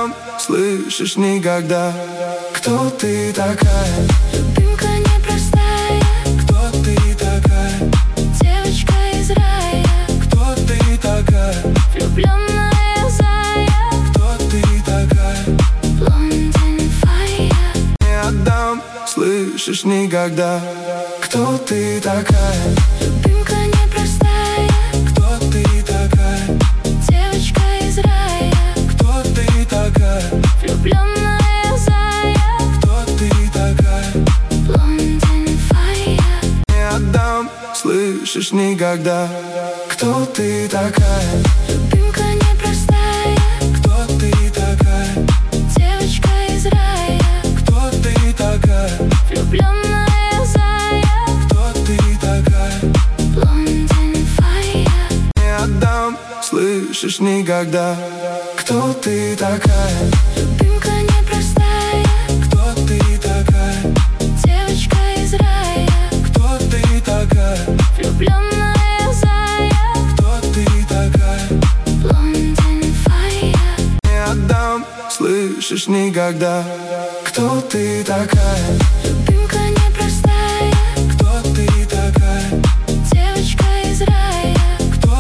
отдам, слышишь, никогда. Кто ты такая? Любимка непростая. Кто ты такая? Девочка из рая. Кто ты такая? Влюбленная зая. Кто ты такая? London Fire. Не отдам, слышишь, никогда. Кто ты такая? Любимка непростая. Кто ты такая? Девочка из рая. Кто ты такая? Влюбленная зая. Кто ты такая? London Fire. Не отдам, слышишь, никогда. Кто ты такая? Любимка непростая. Кто ты такая? Девочка из рая. Кто ты такая? Влюбленная зая. Кто ты такая? London Fire. Не отдам, слышишь, никогда. Кто ты такая? Любимка непростая. Кто ты такая? Девочка из рая. Кто ты такая? Влюбленная зая. Кто ты такая? London Fire. Не отдам, слышишь, никогда. Кто ты такая?